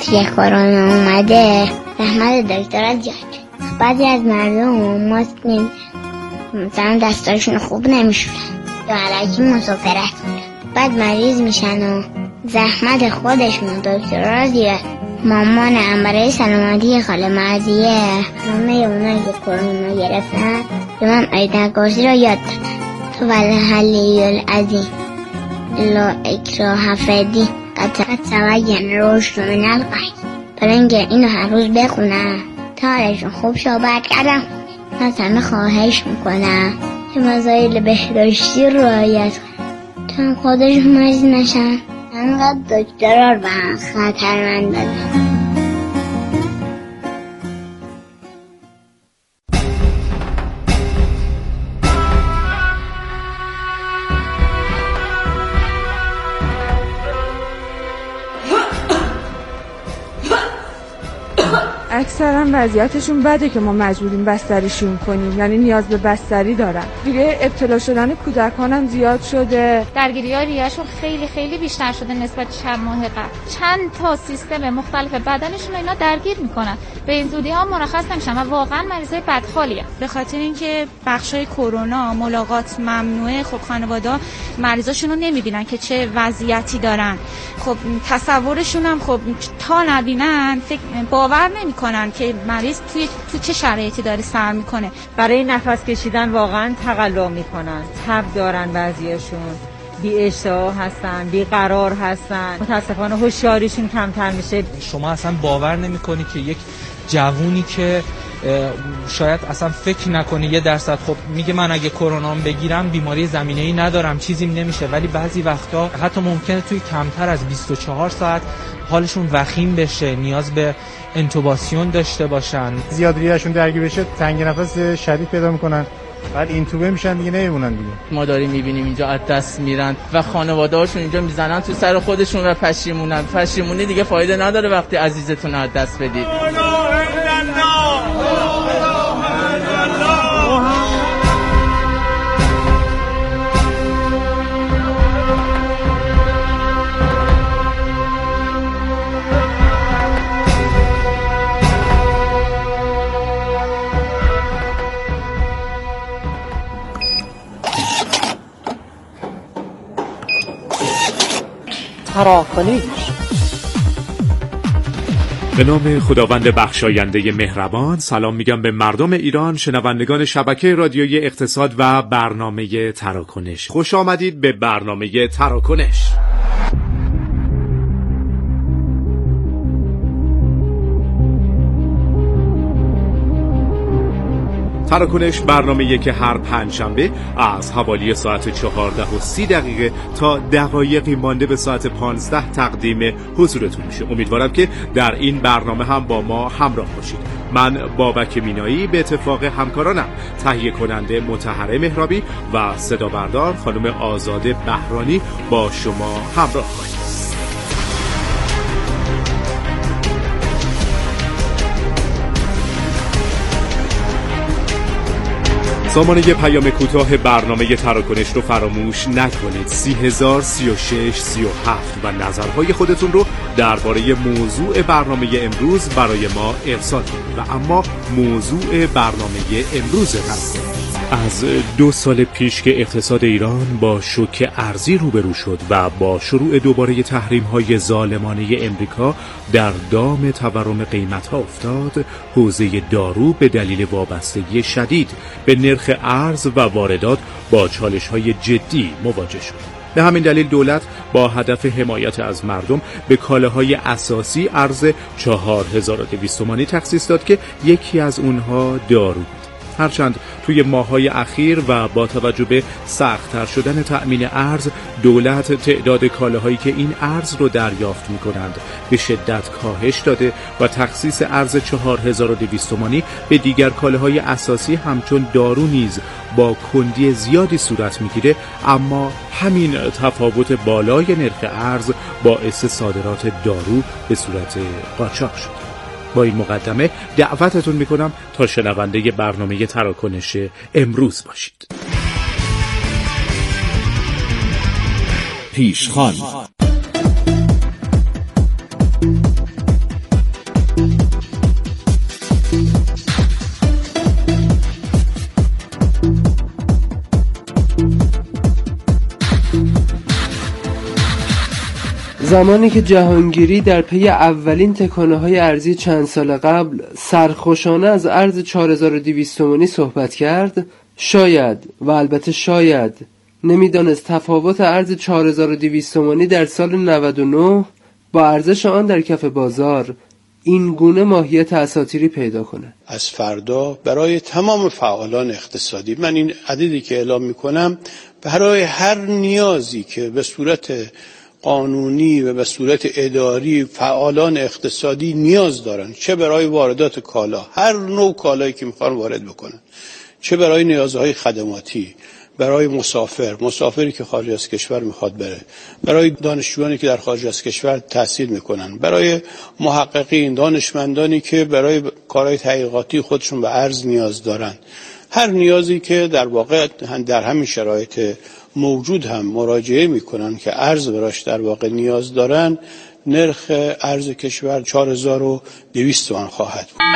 وقتی که کرونا اومده زحمت دکترها زیاد شد. بعضی از مردم ماسک نمیزنن، مثلا دستاشون خوب نمیشورن یا علکی مسافرت میرن، بعد مریض میشن و زحمت خودشون و دکترها زیاد. مامانم برای سلامتی خاله مرضیه همه اونایی که کرونا گرفتن به من آیت کرسی را یاد دادن. تو والحلی العظیم لا اکراه فی الدین قد تبین الرشد من الغی. برای اینکه اینو هر روز بخونم تا حالشون خوب شو برگردم. از همه خواهش میکنم که مسائل بهداشتی رو رعایت کنن تا خودشون مریض نشن. انقدر دکترها رو به خطرمند دادن. اکثرا وضعیتشون بده که ما مجبوریم بستریشون کنیم، یعنی نیاز به بستری دارن. دیگه ابتلا شدن کودکان هم زیاد شده، درگیری‌ها ریه‌شون خیلی خیلی بیشتر شده نسبت چند ماه قبل. چند تا سیستم مختلف بدنشون رو اینا درگیر میکنن، به این زودی ها مرخص نمیشن و واقعا مریضای بدحالیه. به خاطر اینکه بخشای کرونا ملاقات ممنوعه، خب خانواده‌ها مریضاشون رو نمیبینن که چه وضعیتی دارن. خب تصورشون هم خب تا نبینن باور نمیکنن که مریض تو چه شرایطی داره سر میکنه. برای نفس کشیدن واقعا تقلا میکنن، تب دارن، بعضیاشون بی اشتها هستن، بی قرار هستن، متاسفانه هوشیاریشون کمتر میشه. شما اصلا باور نمیکنی که یک جوونی که شاید اصلا فکر نکنه 1% خب میگه من اگه کرونام بگیرم بیماری زمینه‌ای ندارم چیزیم نمیشه، ولی بعضی وقتا حتی ممکنه توی کمتر از 24 ساعت حالشون وخیم بشه، نیاز به انتوباسیون داشته باشن، زیاد ریهشون درگیر بشه، تنگ نفس شدید پیدا میکنن، بعد اینتوبه میشن دیگه نمیمونن دیگه. ما داریم میبینیم اینجا از دست میرن و خانواده هاشون اینجا میزنن تو سر خودشون و پشیمونی دیگه فایده نداره وقتی عزیزتون از دست بدید. تراکنش. به نام خداوند بخشاینده مهربان. سلام میگم به مردم ایران، شنوندگان شبکه رادیویی اقتصاد و برنامه تراکنش. خوش آمدید به برنامه تراکنش. تراکنش برنامه‌ای که هر پنجشنبه از حوالی ساعت 14:30 تا دقایقی مانده به ساعت 15 تقدیم حضورتون میشه. امیدوارم که در این برنامه هم با ما همراه باشید. من بابک مینایی به اتفاق همکارانم تهیه کننده مطهره مهرابی و صدا بردار خانم آزاده بهرانی با شما همراه خواهیم. سامانه پیام کوتاه برنامه تراکنش رو فراموش نکنید. 30,036 37 و نظرهای خودتون رو درباره موضوع برنامه امروز برای ما ارسال کنید. و اما موضوع برنامه امروز از 2 سال پیش که اقتصاد ایران با شوک ارزی روبرو شد و با شروع دوباره تحریم‌های ظالمانه امریکا در دام تورم قیمت‌ها افتاد، حوزه دارو به دلیل وابستگی شدید به نرخ ارز و واردات با چالش‌های جدی مواجه شد. به همین دلیل دولت با هدف حمایت از مردم به کالاهای اساسی ارز 4200 تومانی تخصیص داد که یکی از اونها دارو بود. هرچند توی ماه‌های اخیر و با توجه به سخت‌تر شدن تأمین ارز، دولت تعداد کالاهایی که این ارز رو دریافت می‌کنند به شدت کاهش داده و تخصیص ارز 4200 تومانی به دیگر کالاهای اساسی همچون دارو نیز با کندی زیادی صورت می‌گیره. اما همین تفاوت بالای نرخ ارز باعث صادرات دارو به صورت قاچاق شد. با این مقدمه دعوتتون میکنم تا شنونده برنامه تراکنش امروز باشید. پیشخوان. زمانی که جهانگیری در پی اولین تکانه‌های ارزی چند سال قبل سرخوشانه از ارز 4200 تومانی صحبت کرد، شاید و البته شاید نمیدانست تفاوت ارز 4200 تومانی در سال 99 با ارزش آن در کف بازار این گونه ماهیت اساطیری پیدا کنه. از فردا برای تمام فعالان اقتصادی، من این عددی که اعلام میکنم برای هر نیازی که به صورت قانونی و به صورت اداری فعالان اقتصادی نیاز دارن، چه برای واردات کالا، هر نوع کالایی که میخوان وارد بکنن، چه برای نیازهای خدماتی، برای مسافری که خارج از کشور میخواد بره، برای دانشجویانی که در خارج از کشور تحصیل میکنن، برای محققین، دانشمندانی که برای کارهای تحقیقاتی خودشون به ارز نیاز دارن، هر نیازی که در واقع در همین شرایط موجود هم مراجعه میکنن که ارز براش در واقع نیاز دارن، نرخ ارز کشور 4200 تومان خواهد بود.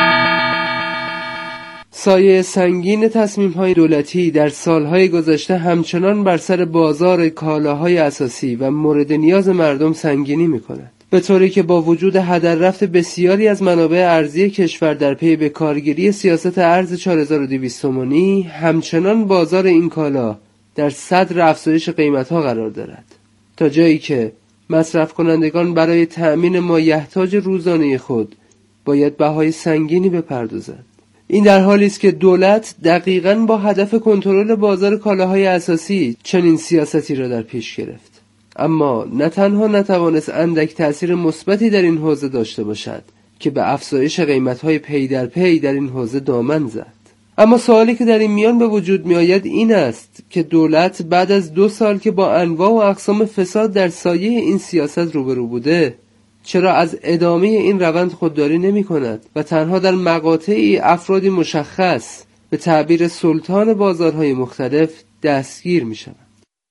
سایه سنگین تصمیم‌های دولتی در سالهای گذشته همچنان بر سر بازار کالاهای اساسی و مورد نیاز مردم سنگینی می‌کند، به طوری که با وجود هدر رفت بسیاری از منابع ارزی کشور در پی به کارگیری سیاست ارز 4200 تومانی، همچنان بازار این کالا در صدر افزایش قیمت‌ها قرار دارد، تا جایی که مصرف کنندگان برای تأمین مایحتاج روزانه خود باید بهای سنگینی بپردازند. این در حالی است که دولت دقیقاً با هدف کنترل بازار کالاهای اساسی چنین سیاستی را در پیش گرفت، اما نه تنها نتوانست اندک تأثیر مثبتی در این حوزه داشته باشد که به افزایش قیمت‌های پی در پی در این حوزه دامن زد. اما سوالی که در این میان به وجود می آید این است که دولت بعد از 2 سال که با انواع و اقسام فساد در سایه این سیاست روبرو بوده، چرا از ادامه این روند خودداری نمی کند و تنها در مقاطعی افرادی مشخص به تعبیر سلطان بازارهای مختلف دستگیر می شود؟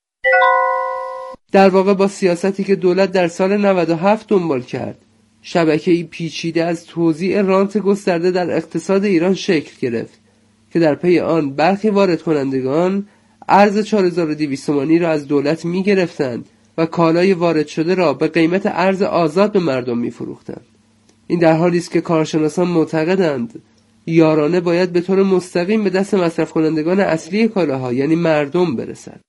در واقع با سیاستی که دولت در سال 97 دنبال کرد، شبکه‌ای پیچیده از توزیع رانت گسترده در اقتصاد ایران شکل گرفت که در پی آن برخی وارد کنندگان ارز 4200 تومانی را از دولت می گرفتند و کالای وارد شده را به قیمت ارز آزاد به مردم می فروختند. این در حالی است که کارشناسان معتقدند یارانه باید به طور مستقیم به دست مصرف کنندگان اصلی کالاها یعنی مردم برسد.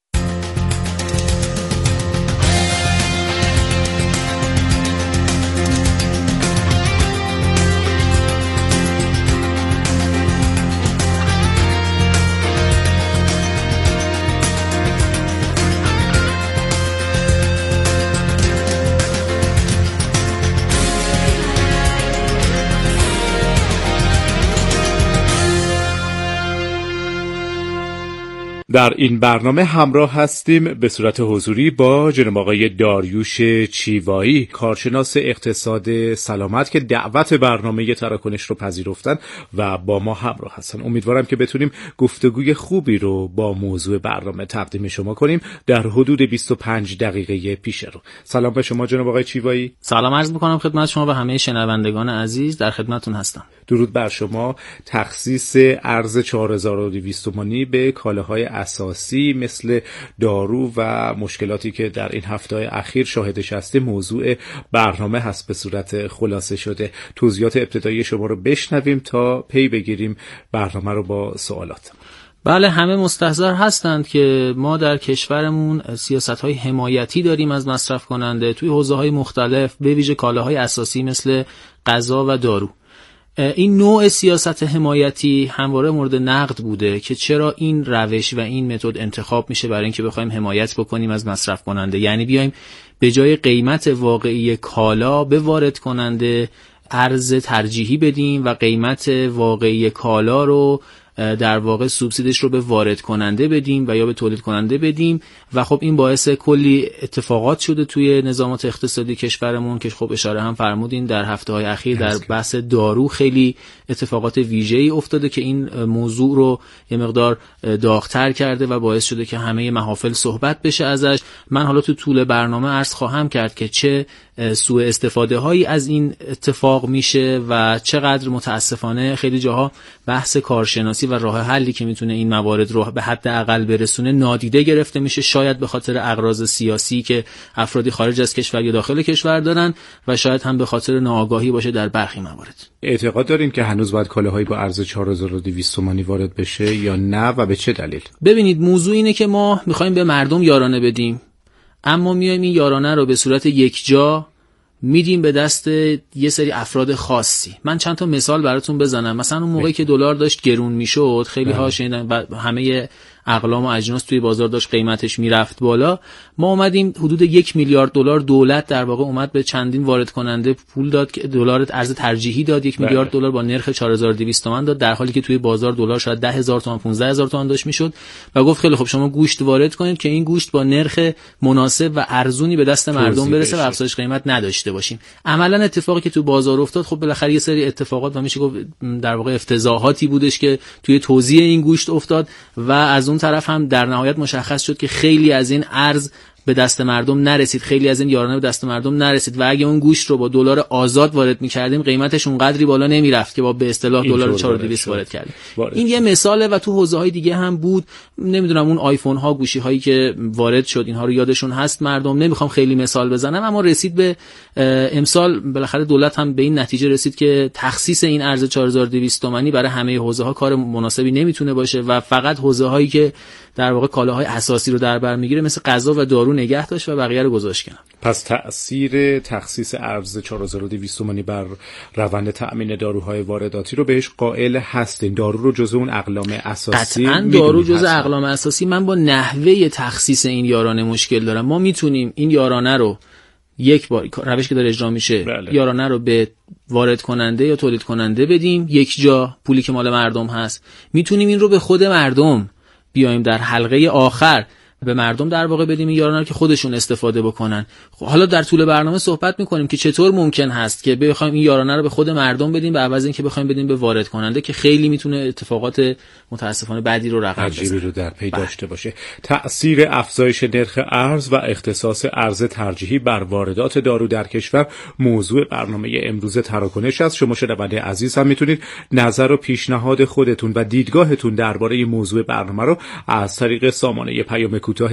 در این برنامه همراه هستیم به صورت حضوری با جناب آقای داریوش چیوایی، کارشناس اقتصاد سلامت که دعوت برنامه تراکنش رو پذیرفتن و با ما همراه هستن. امیدوارم که بتونیم گفتگوی خوبی رو با موضوع برنامه تقدیم شما کنیم در حدود 25 دقیقه پیش رو. سلام به شما جناب آقای چیوایی. سلام عرض می‌کنم خدمت شما و همه شنوندگان عزیز، در خدمتتون هستم. درود بر شما. تخصیص ارز 4200 تومانی به کالاهای اساسی مثل دارو و مشکلاتی که در این هفته‌های اخیر شاهدش هستیم موضوع برنامه هست. به صورت خلاصه شده توضیحات ابتدایی شما رو بشنویم تا پی بگیریم برنامه رو با سوالات. بله، همه مستحضر هستند که ما در کشورمون سیاست‌های حمایتی داریم از مصرف کننده توی حوزه‌های مختلف، به ویژه کالاهای اساسی مثل غذا و دارو. این نوع سیاست حمایتی همواره مورد نقد بوده که چرا این روش و این متد انتخاب میشه برای اینکه بخوایم حمایت بکنیم از مصرف کننده، یعنی بیایم به جای قیمت واقعی کالا به وارد کننده ارز ترجیحی بدیم و قیمت واقعی کالا رو در واقع سوبسیدش رو به وارد کننده بدیم و یا به تولید کننده بدیم و خب این باعث کلی اتفاقات شده توی نظامات اقتصادی کشورمون که خب اشاره هم فرمودین در هفته‌های اخیر در بحث دارو خیلی اتفاقات ویژه‌ای افتاده که این موضوع رو یه مقدار داغ‌تر کرده و باعث شده که همه محافل صحبت بشه ازش. من حالا تو طول برنامه عرض خواهم کرد که چه سوء استفاده هایی از این اتفاق میشه و چقدر متاسفانه خیلی جاها بحث کارشناسی شناسی و راه حلی که میتونه این موارد رو به حد اقل برسونه نادیده گرفته میشه، شاید به خاطر اغراض سیاسی که افرادی خارج از کشور یا داخل کشور دارن و شاید هم به خاطر ناآگاهی باشه در برخی موارد. اعتقاد دارین که هنوز باید کالاهایی با ارز 4200 تومانی وارد بشه یا نه و به چه دلیل؟ ببینید موضوع اینه که ما میخوایم به مردم یارانه بدیم، اما میایم این یارانه رو به صورت یک جا میدیم به دست یه سری افراد خاصی. من چند تا مثال براتون بزنم. مثلا اون موقعی که دلار داشت گرون میشد، خیلی ها شنیدن و همه اقلام و اجناس توی بازار داشت قیمتش میرفت بالا، ما اومدیم حدود 1 میلیارد دلار دولت در واقع اومد به چندین وارد کننده پول داد که دلار ارز ترجیحی داد، 1 میلیارد دلار با نرخ 4200 تومان داد، در حالی که توی بازار دلار شاید 10000 تومان 15000 تومان داشت میشد و گفت خیلی خب شما گوشت وارد کنید که این گوشت با نرخ مناسب و ارزونی به دست مردم برسه و افزایش قیمت نداشته باشیم. عملا اتفاقی که تو بازار افتاد خب بالاخره یه سری اتفاقات و میشه گفت در واقع افتضاحاتی بودش که توی توزیع این گوشت افتاد و از اون طرف هم در نهایت مشخص شد که خیلی از این ارز به دست مردم نرسید، خیلی از این یارانه به دست مردم نرسید و اگه اون گوشت رو با دلار آزاد وارد می‌کردیم قیمتش اونقدری بالا نمی‌رفت که با به اصطلاح دلار 4200 وارد کردیم. این یه مثاله و تو حوزه‌های دیگه هم بود. نمیدونم اون آیفون ها، گوشی هایی که وارد شد اینها رو یادشون هست مردم، نمیخوام خیلی مثال بزنم، اما رسید به امسال بالاخره دولت هم به این نتیجه رسید که تخصیص این ارز 4200 تومانی برای همه حوزه‌ها کار مناسبی نمیتونه باشه و فقط حوزه‌هایی که در واقع کالاهای اساسی رو در بر میگیره مثل غذا و دارو نگه داشت و بقیه رو گذاشت کنار. پس تأثیر تخصیص ارز 4200 تومانی بر روند تأمین داروهای وارداتی رو بهش قائل هستین؟ دارو رو جزء اون اقلام اساسی قطعاً دارو جزء اقلام اساسی. من با نحوه تخصیص این یارانه مشکل دارم. ما میتونیم این یارانه رو یک بار روش که داره اجرا میشه یارانه رو به وارد کننده یا تولید کننده بدیم یک جا، پولی که مال مردم هست. میتونیم این رو به خود مردم بیایم در حلقه آخر به مردم در واقع بدیم این یارانه رو که خودشون استفاده بکنن. حالا در طول برنامه صحبت میکنیم که چطور ممکن هست که بخوایم این یارانه رو به خود مردم بدیم به عوض اینکه بخوایم بدیم به وارد کننده که خیلی میتونه اتفاقات متاسفانه بعدی رو رقم بزنه، رو در پی داشته باشه. تأثیر افزایش نرخ ارز و اختصاص ارز ترجیحی بر واردات دارو در کشور موضوع برنامه امروز تراکنش است. شما شنونده عزیز هم میتونید نظر و پیشنهاد خودتون و دیدگاهتون درباره موضوع برنامه رو از طریق سامانه پیام کوتاه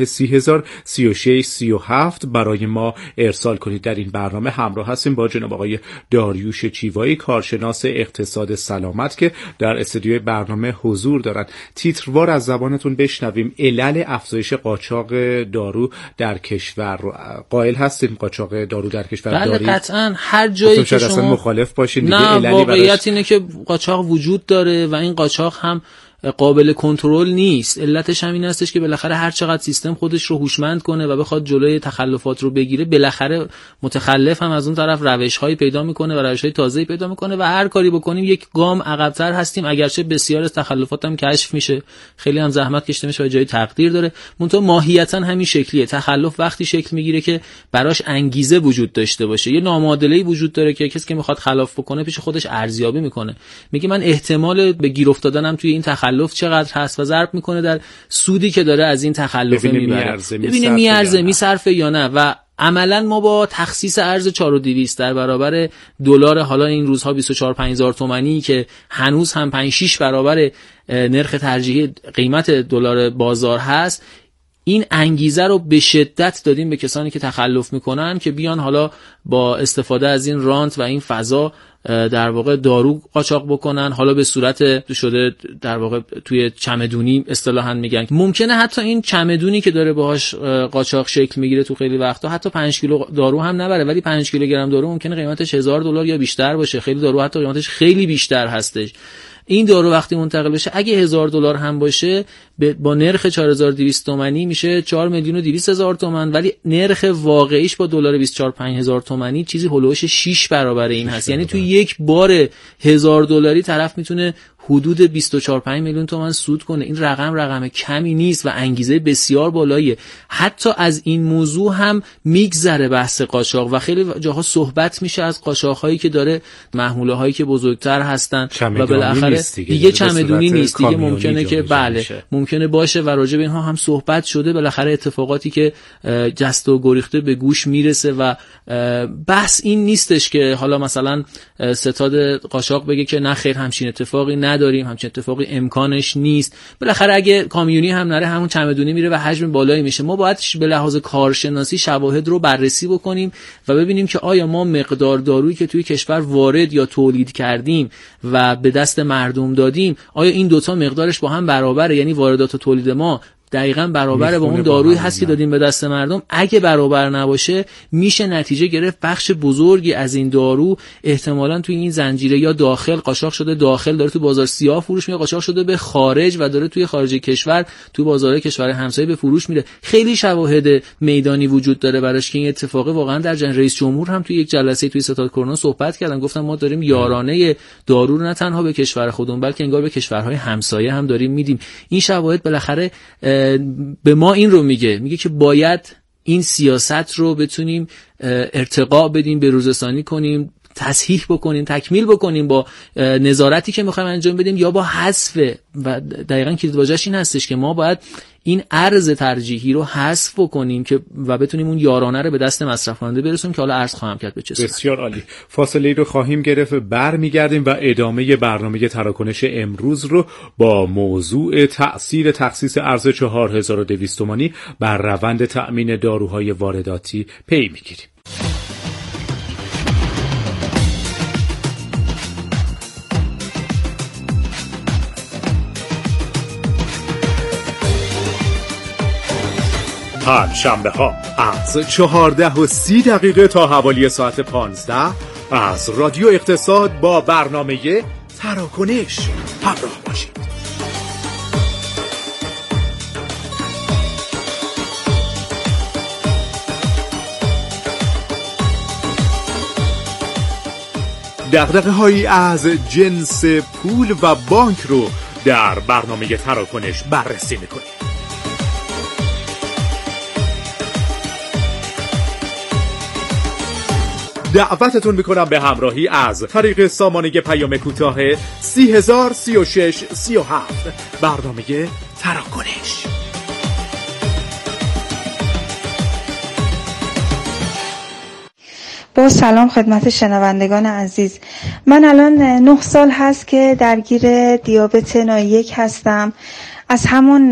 303637 برای ما ارسال کنید. در این برنامه همراه هستیم با جناب آقای داریوش چیوایی، کارشناس اقتصاد سلامت که در استودیوی برنامه حضور دارند. تیتروار از زبانتون بشنویم علل افزایش قاچاق دارو در کشور رو قائل هستیم؟ قاچاق دارو در کشور دارید؟ بله قطعاً. هر جایی که شما مخالف باشین دیگه عللی واقعیت اینه که قاچاق وجود داره و این قاچاق هم قابل کنترل نیست. علتش هم این هستش که بالاخره هر چقدر سیستم خودش رو هوشمند کنه و بخواد جلوی تخلفات رو بگیره، بالاخره متخلف هم از اون طرف روش‌هایی پیدا میکنه و روش‌های تازه‌ای پیدا میکنه و هر کاری بکنیم یک گام عقب‌تر هستیم. اگرچه بسیار از تخلفات هم کشف میشه، خیلی هم زحمت کشیده میشه و جای تقدیر داره، منتها ماهیتاً همین شکلیه. تخلف وقتی شکل میگیره که براش انگیزه وجود داشته باشه، یه نامعادله‌ای وجود داره که کسی که میخواد خلاف بکنه پیش خودش ارزیابی میکنه، میگه من احتمال به گیر افتادنم توی این تخلف چقدر هست و ضرب میکنه در سودی که داره از این تخلف میبره، ببینه میارزه میصرفه یا نه. و عملا ما با تخصیص ارز 4200 در برابر دلار حالا این روزها 24-5000 تومانی که هنوز هم 5-6 برابر نرخ ترجیحی قیمت دلار بازار هست، این انگیزه رو به شدت دادیم به کسانی که تخلف میکنن که بیان حالا با استفاده از این رانت و این فضا در واقع دارو قاچاق بکنن، حالا به صورت شده در واقع توی چمدونی اصطلاحاً میگن. ممکنه حتی این چمدونی که داره باهاش قاچاق شکل میگیره تو خیلی وقتا حتی 5 کیلو دارو هم نبره، ولی 5 کیلوگرم دارو ممکنه قیمتش $1000 یا بیشتر باشه. خیلی دارو حتی قیمتش خیلی بیشتر هستش. این دارو وقتی منتقل بشه اگه $1000 هم باشه با نرخ 4200 تومانی میشه 4,200,000 تومان، ولی نرخ واقعیش با دلار 24-5000 تومانی چیزی هولوش 6 برابر این هست. یعنی توی یک بار $1000 طرف میتونه حدود 24-5 میلیون تومان سود کنه. این رقم کمی نیست و انگیزه بسیار بالاییه. حتی از این موضوع هم میگذره بحث قاچاق و خیلی جاها صحبت میشه از قاچاق‌هایی که داره، محموله هایی که بزرگتر هستن و بالاخره دیگه چمدونی نیست دیگه، ممکنه که بله ممکنه باشه و راجع به اینها هم صحبت شده. بالاخره اتفاقاتی که جست و گریخته به گوش میرسه و بحث این نیستش که حالا مثلا ستاد قاچاق بگه که نه خیر همچین اتفاقی نداریم، همچین اتفاقی امکانش نیست. بالاخره اگه کامیونی هم نره همون چمدونی میره و حجم بالایی میشه. ما باید به لحاظ کارشناسی شواهد رو بررسی بکنیم و ببینیم که آیا ما مقدار دارویی که توی کشور وارد یا تولید کردیم و به دست مردم دادیم، آیا این دوتا مقدارش با هم برابره؟ یعنی واردات و تولید ما دقیقاً برابر با اون دارویی هست که دادیم به دست مردم. اگه برابر نباشه میشه نتیجه گرفت بخش بزرگی از این دارو احتمالاً توی این زنجیره یا داخل قاچاق شده، داخل داره تو بازار سیاه فروش میره، قاچاق شده به خارج و داره توی خارج کشور تو بازارهای کشور همسایه به فروش میره. خیلی شواهد میدانی وجود داره براش که این اتفاق واقعاً در رئیس جمهور هم توی یک جلسه توی ستاد کرونا صحبت کردن، گفتن ما داریم یارانه دارو رو نه تنها به کشور خودمون بلکه انگار به کشورهای همسایه هم داریم میدیم. این شواهد بالاخره به ما این رو میگه که باید این سیاست رو بتونیم ارتقا بدیم، بروزرسانی کنیم، تصحیح بکنیم، تکمیل بکنیم با نظارتی که میخوایم انجام بدیم یا با حذف. و دقیقاً کلیدواژه‌اش این هستش که ما باید این ارز ترجیحی رو حذف بکنیم که و بتونیم اون یارانه رو به دست مصرف کننده برسونیم که حالا عرض خواهم کرد به چه صورت. بسیار عالی. فاصله رو خواهیم گرفت، برمیگردیم و ادامه برنامه تراکنش امروز رو با موضوع تأثیر تخصیص ارز 4200 تومانی بر روند تأمین داروهای وارداتی پی میگیریم. هر شنبه ها از 14:30 تا حوالی ساعت 15 از رادیو اقتصاد با برنامه تراکنش همراه باشید. دغدغه‌هایی از جنس پول و بانک رو در برنامه تراکنش بررسی می‌کنیم. دعوتتون میکنم به همراهی از طریق سامانه پیام کوتاه 303637 برنامه تراکنش. با سلام خدمت شنوندگان عزیز. من الان 9 سال هست که درگیر دیابت نوع 1 هستم. از همون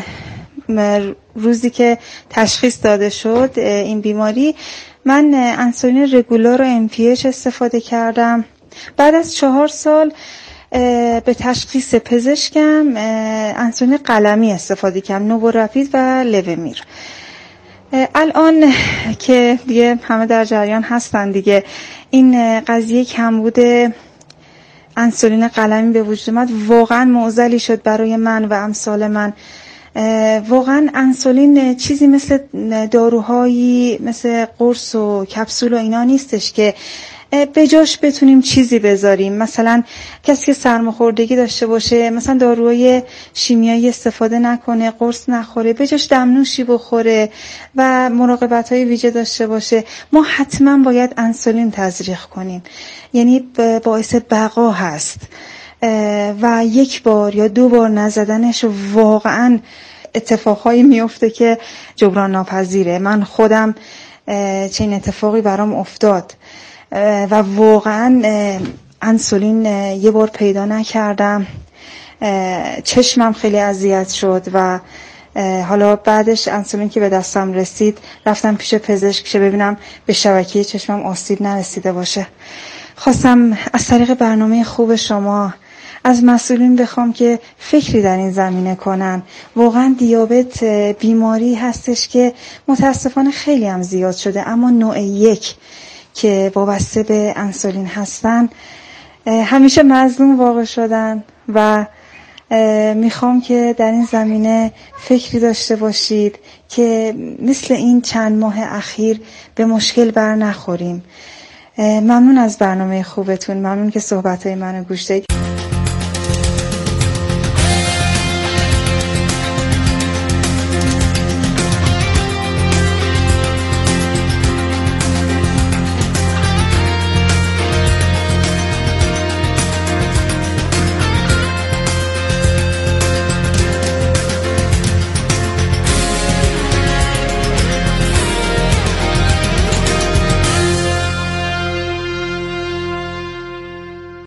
روزی که تشخیص داده شد این بیماری، من انسولین رگولار و MPH استفاده کردم. بعد از 4 سال به تشخیص پزشکم انسولین قلمی استفاده کردم، نوورپید و لومیر. الان که دیگه همه در جریان هستن دیگه، این قضیه کمبود انسولین قلمی به وجود اومد، واقعا معضلی شد برای من و امثال من. واقعا انسولین چیزی مثل داروهایی مثل قرص و کپسول و اینا نیستش که به جاش بتونیم چیزی بذاریم. مثلا کسی که سرماخوردگی داشته باشه، مثلا داروهای شیمیایی استفاده نکنه، قرص نخوره، به جاش دمنوشی بخوره و مراقبت‌های ویژه داشته باشه. ما حتما باید انسولین تزریق کنیم، یعنی باعث بقا هست و 1 بار یا 2 بار نزدنش واقعا اتفاقهایی میفته که جبران ناپذیره. من خودم چنین اتفاقی برام افتاد و واقعا انسولین 1 بار پیدا نکردم، چشمم خیلی اذیت شد و حالا بعدش انسولین که به دستم رسید رفتم پیش پزشک که ببینم به شبکه چشمم آسیب نرسیده باشه. خواستم از طریق برنامه خوب شما از مسئولین بخوام که فکری در این زمینه کنن. واقعا دیابت بیماری هستش که متاسفانه خیلی هم زیاد شده، اما نوع 1 که وابسته به انسولین هستن همیشه مظلوم واقع شدن و میخوام که در این زمینه فکری داشته باشید که مثل این چند ماه اخیر به مشکل بر نخوریم. ممنون از برنامه خوبتون، ممنون که صحبتهای منو گوش دادید.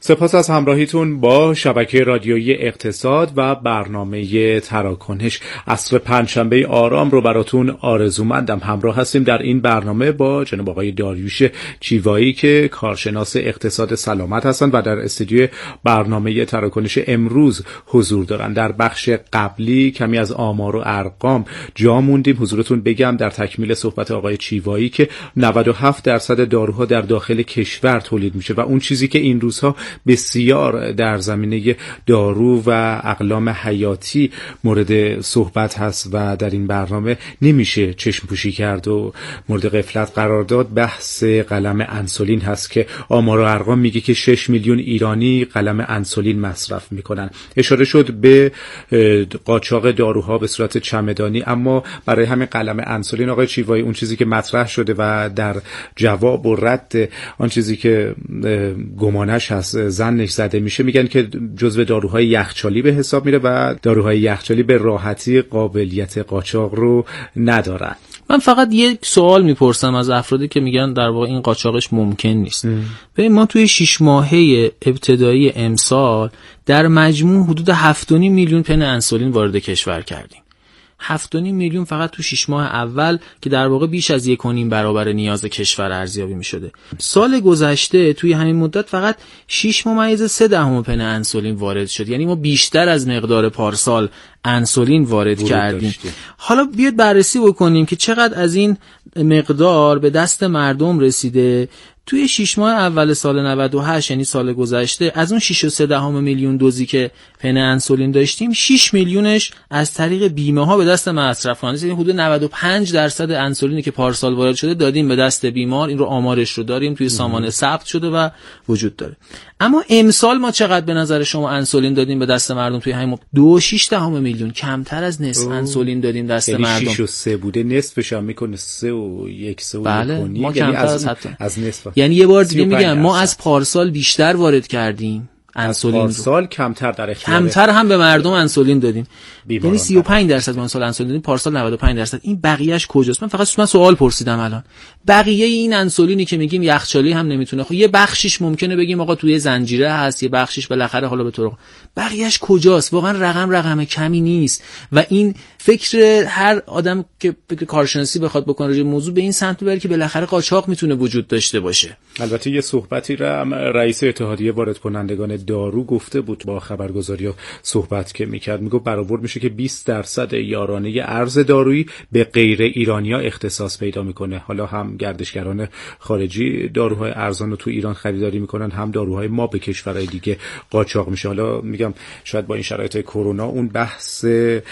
سپاس از همراهیتون با شبکه رادیویی اقتصاد و برنامه تراکنش. عصر پنجشنبه آرام رو براتون آرزومندم. همراه هستیم در این برنامه با جناب آقای داریوش چیوایی که کارشناس اقتصاد سلامت هستند و در استودیو برنامه تراکنش امروز حضور دارن. در بخش قبلی کمی از آمار و ارقام جا موندیم. حضورتون بگم در تکمیل صحبت آقای چیوایی که 97% داروها در داخل کشور تولید میشه و اون چیزی که این روزها بسیار در زمینه دارو و اقلام حیاتی مورد صحبت هست و در این برنامه نمیشه چشم پوشی کرد و مورد غفلت قرار داد، بحث قلم انسولین هست که آمار و ارقام میگه که 6 میلیون ایرانی قلم انسولین مصرف میکنن. اشاره شد به قاچاق داروها به صورت چمدانی، اما برای همین قلم انسولین آقای چیوایی اون چیزی که مطرح شده و در جواب و رد آن چیزی که گمانش هست ظنش زده میشه، میگن که جزو داروهای یخچالی به حساب میره و داروهای یخچالی به راحتی قابلیت قاچاق رو ندارن. من فقط یک سوال میپرسم از افرادی که میگن در واقع این قاچاقش ممکن نیست. ببین ما توی 6 ماهه ابتدایی امسال در مجموع حدود 7.5 میلیون پن انسولین وارد کشور کردیم. 7.5 میلیون فقط تو 6 ماه اول که در واقع بیش از 1.5 برابر نیاز کشور ارزیابی می شده. سال گذشته توی همین مدت فقط 6.3 پن انسولین وارد شد، یعنی ما بیشتر از مقدار پارسال انسولین وارد کردیم. حالا بیاید بررسی بکنیم که چقدر از این مقدار به دست مردم رسیده. توی 6 ماه اول سال 98 یعنی سال گذشته از اون 6.3 میلیون دوزی که پن انسولین داشتیم 6 میلیونش از طریق بیمه ها به دست مصرف کننده، یعنی حدود 95% انسولینی که پارسال وارد شده دادیم به دست بیمار. این رو آمارش رو داریم توی سامانه ثبت شده و وجود داره. اما امسال ما چقدر به نظر شما انسولین دادیم به دست مردم؟ توی همین 2.6 میلیون، کمتر از نصف انسولین دادیم دست مردم. یعنی 6.3 بوده، نصفش هم میکنه 3.1 بله ما کمتر از نصف. یعنی یه بار دیگه میگم ما از پارسال بیشتر وارد کردیم انسولین، پارسال کمتر در اختیار، کمتر هم به مردم انسولین دادیم. یعنی 35% به سال انسولین دادیم، پارسال 95%. این بقیه‌اش کجاست؟ من سوال پرسیدم الان. بقیه این انسولینی که میگیم یخچالی هم نمیتونه، خب یه بخشیش ممکنه بگیم آقا توی زنجیره هست، یه بخشیش بالاخره حالا به طرق، بقیه‌اش کجاست؟ واقعا رقم کمی نیست و این فکر هر آدم که کارشناسی بخواد بکنه راجع به موضوع به این سمت بره که بالاخره قاچاق میتونه وجود داشته باشه. البته یه صحبتی را رئیس اتحادیه وارد کنندگان دارو گفته بود با خبرگزاری‌ها صحبت که میکرد، میگه برآورد میشه که 20% یارانه ارز دارویی به غیر ایرانی‌ها اختصاص پیدا میکنه. حالا هم گردشگران خارجی داروهای ارزان رو تو ایران خریداری میکنن، هم داروهای ما به کشورهای دیگه قاچاق میشه. حالا میگم شاید با این شرایط کرونا اون بحث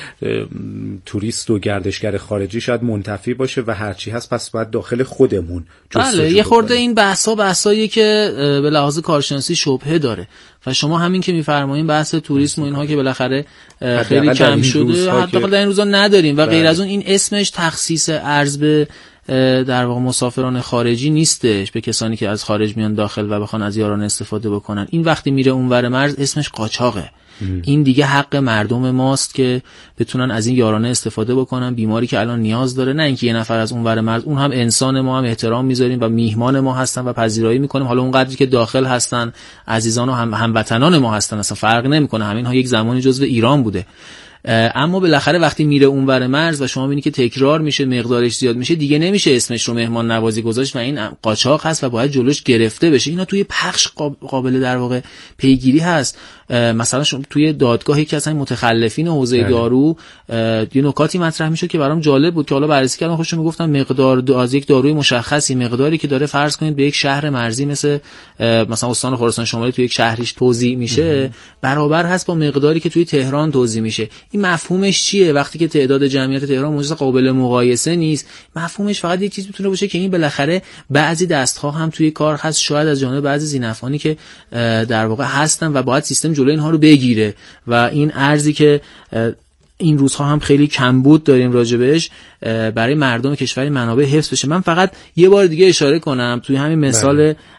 توریست و گردشگر خارجی شاید منتفی باشه و هرچی هست پس باید داخل خودمون. بله یه خورده این بحثایی که به لحاظ کارشناسی شبهه داره و شما همین که میفرمایین بحث توریسم و اینها که بالاخره خیلی کم شده، حتی در این روزا نداریم و غیر از اون این اسمش تخصیص ارز به در واقع مسافران خارجی نیستش، به کسانی که از خارج میان داخل و بخوان از یارانه استفاده بکنن. این وقتی میره اونور مرز اسمش قاچاقه. این دیگه حق مردم ماست که بتونن از این یارانه استفاده بکنن. بیماری که الان نیاز داره، نه اینکه یه نفر از اونور مرز، اون هم انسان، ما هم احترام میذاریم و میهمان ما هستن و پذیرایی میکنیم. حالا اون قدری که داخل هستن عزیزان و هموطنان ما هستن، اصلا فرق نمیکنه، همینها یک زمانی جزو ایران بوده. اما بالاخره وقتی میره اونور مرز و شما میبینی که تکرار میشه، مقدارش زیاد میشه، دیگه نمیشه اسمش رو مهمان نوازی گذاشت و این قاچاق هست و باید جلوش گرفته بشه. اینا توی پخش قابل در واقع پیگیری هست. مثلا شما توی دادگاهی که اصلا متخلفین حوزه دارو یه نکاتی مطرح میشه که برام جالب بود که حالا بررسی کردم، خودشون میگفتن مقدار از یک داروی مشخصی، مقداری که داره فرض کنید به یک شهر مرزی مثل مثلا استان خراسان شمالی توی یک شهریش توزیع میشه، برابر هست با مقداری که توی تهران توزیع میشه. این مفهومش چیه؟ وقتی که تعداد جمعیت تهران موجود قابل مقایسه نیست، مفهومش فقط یک چیز میتونه باشه که این بالاخره بعضی دستها هم توی کار هست، شاید از جانب بعضی ذی‌نفعانی که در واقع هستن و باید سیستم جلوی اینها رو بگیره و این ارزی که این روزها هم خیلی کمبود داریم راجبش برای مردم کشور منابع حفظ بشه. من فقط یه بار دیگه اشاره کنم توی همین مثال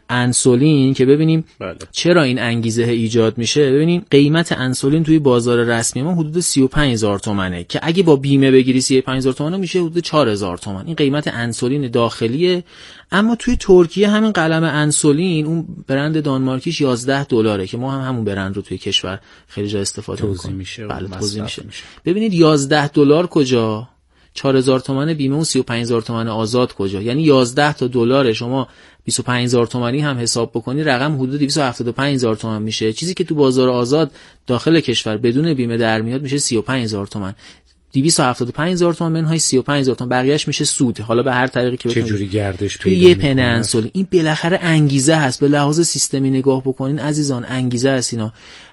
انسولین که ببینیم چرا این انگیزه ایجاد میشه. ببینیم قیمت انسولین توی بازار رسمی ما حدود 35000 تومانه که اگه با بیمه بگیری 35000 تومان میشه حدود 4000 تومان. این قیمت انسولین داخلیه. اما توی ترکیه همین قلم انسولین اون برند دانمارکیش $11 که ما همون برند رو توی کشور خیلی جا استفاده می‌کنیم. بله توزیع میشه. ببینید $11 کجا، 4000 تومان بیمه و 35000 تومان آزاد کجا. یعنی 11 تا دلار شما 25000 تومانی هم حساب بکنی رقم حدود 275000 تومان میشه. چیزی که تو بازار آزاد داخل کشور بدون بیمه در میاد میشه 35000 تومان. 275000 تومان منهای 35000 تومان بقیه‌اش میشه سود. حالا به هر طریقی که چه جوری گردش توی یه پنه انسولین این بالاخره انگیزه هست. به لحاظ سیستمی نگاه بکنین عزیزان انگیزه هست اینا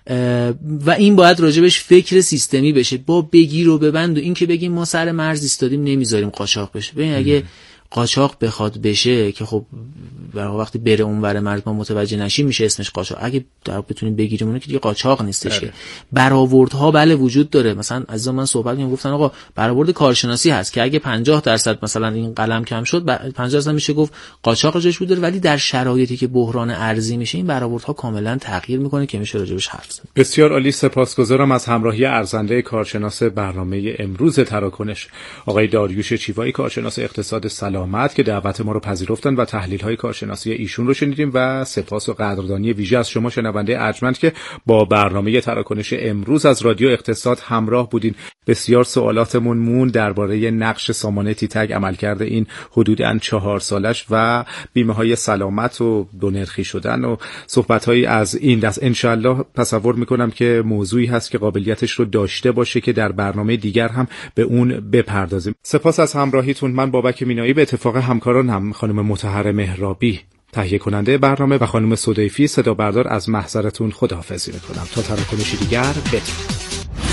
و این باید راجبش فکر سیستمی بشه با بگیر و ببند و این که بگیم ما سر مرز ایستادیم نمیذاریم قاچاق بشه. ببین اگه قاچاق بخواد بشه که خب وقتی بره اونور مرز ما متوجه نشیم میشه اسمش قاچاق. اگه در بتونیم بگیریم اون که دیگه قاچاق نیستش. که برآوردها بله وجود داره. مثلا عزیزان من صحبت می‌کردم گفتن آقا برآورد کارشناسی هست که اگه 50% مثلا این قلم کم شد 50% میشه گفت قاچاق جاش بود، ولی در شرایطی که بحران ارزی میشه این برآوردها کاملا تغییر میکنه که میشه راجبش حرف زد. بسیار عالی. سپاسگزارم از همراهی ارزنده کارشناس برنامه امروز تراکنش آقای داریوش چیوایی، کارشناس اقتصاد سلامت که دعوت ما رو پذیرفتن و تحلیل‌های کارشناسی ایشون رو شنیدیم و سپاس و قدردانی ویژه از شما شنونده ارجمند که با برنامه تراکنش امروز از رادیو اقتصاد همراه بودین. بسیار سوالاتمون مون درباره نقش سامانه تیتگ، عملکرد این حدوداً 4 سالش و بیمه‌های سلامت و دونرخی شدن و صحبت‌هایی از این دست. انشالله تصور می‌کنم که موضوعی هست که قابلیتش رو داشته باشه که در برنامه دیگر هم به اون بپردازیم. سپاس از همراهیتون. من بابک مینایی به اتفاق همکارانم خانم مطهر مهرابی تهیه کننده برنامه و خانم سدیفی صدا بردار از محضرتون خداحافظی میکنم تا تراکنشی دیگر بدرود.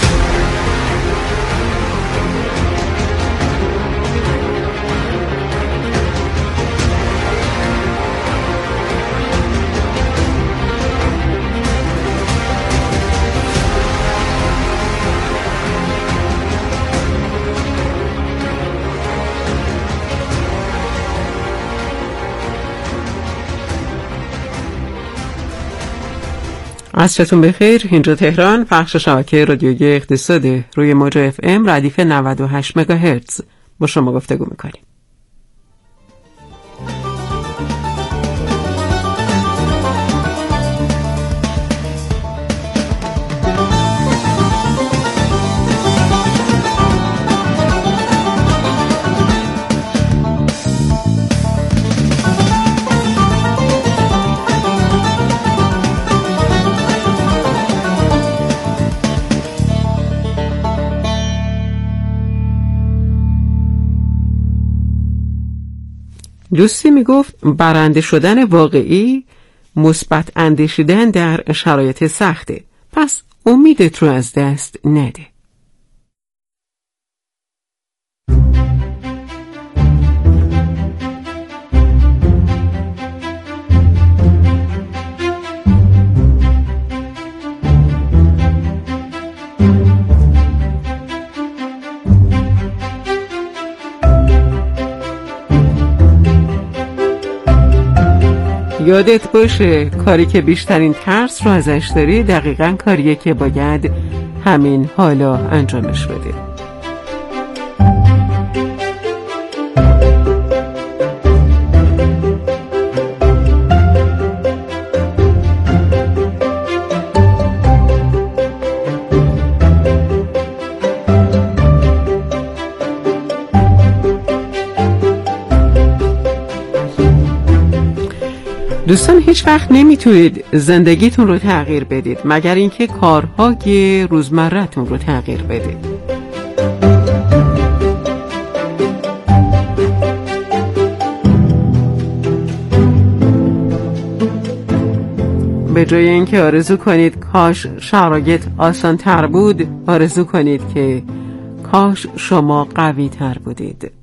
عصرتون بخیر. اینجا تهران، پخش شبکه رادیویی اقتصاد روی موج FM ردیف 98 مگاهرتز با شما گفتگو میکنیم. دوستی میگفت برنده شدن واقعی مثبت اندیشیدن در شرایط سخته، پس امیدت رو از دست نده. یادت باشه کاری که بیشترین ترس رو ازش داری دقیقاً کاریه که باید همین حالا انجامش بده. دوستان هیچ وقت نمیتونید زندگیتون رو تغییر بدید مگر اینکه کارهای روزمره‌تون رو تغییر بدید. به جای اینکه آرزو کنید کاش شرایط آسان تر بود، آرزو کنید که کاش شما قوی تر بودید.